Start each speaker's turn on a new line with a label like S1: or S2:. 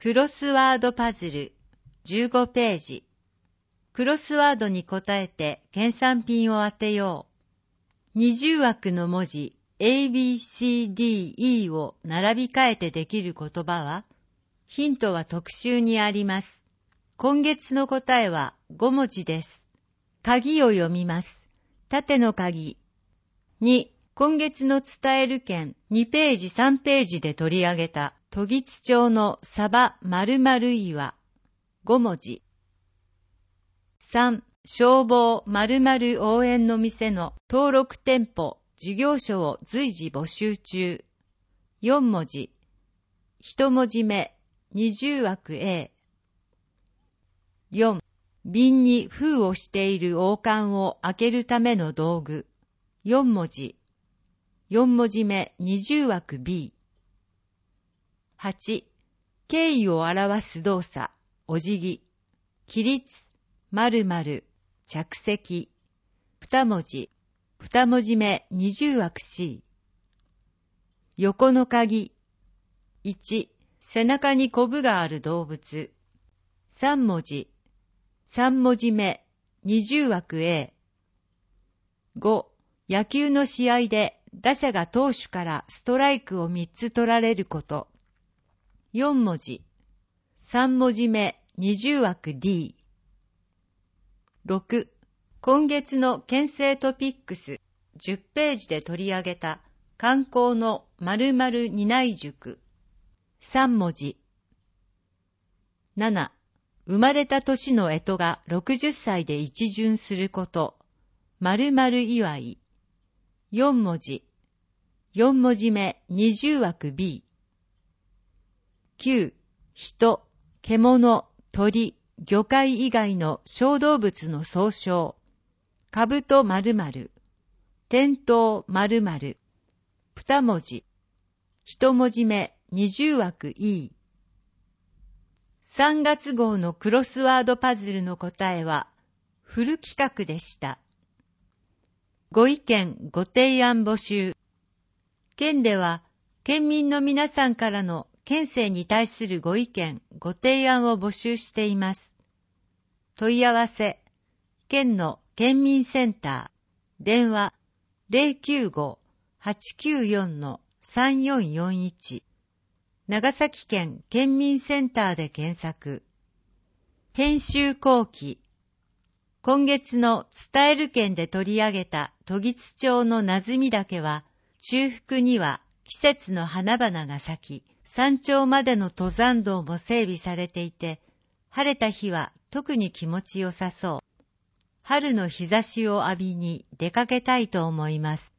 S1: クロスワードパズル15ページ。クロスワードに答えて検算品を当てよう。20枠の文字 A、B、C、D、E を並び替えてできる言葉は？ヒントは特集にあります。今月の答えは5文字です。鍵を読みます。縦の鍵。2、今月の伝える件2ページ3ページで取り上げた都議津町のサバ〇〇岩5文字。3、消防〇〇応援の店の登録店舗事業所を随時募集中4文字。1文字目20枠 A。 4、瓶に封をしている王冠を開けるための道具4文字。4文字目20枠 B。 8、敬意を表す動作お辞儀起立〇〇着席2文字。2文字目20枠 C。 横の鍵。1、背中にコブがある動物3文字。3文字目20枠 A。 5、野球の試合で打者が投手からストライクを3つ取られること4文字。3文字目20枠 D。 6、今月の県政トピックス10ページで取り上げた観光の〇〇担い塾3文字。7、生まれた年の干支が60歳で一巡すること〇〇祝い4文字。4文字目20枠 B。 9、人、獣、鳥、魚介以外の小動物の総称兜〇〇店頭〇〇2文字。1文字目20枠 E。 3月号のクロスワードパズルの答えはフル企画でした。ご意見ご提案募集。県では県民の皆さんからの県政に対するご意見ご提案を募集しています。問い合わせ県の県民センター電話 095-894-3441 長崎県県民センターで検索。編集後期。今月の伝える件で取り上げた都議津町のなずみ岳は中腹には季節の花々が咲き山頂までの登山道も整備されていて晴れた日は特に気持ちよさそう。春の日差しを浴びに出かけたいと思います。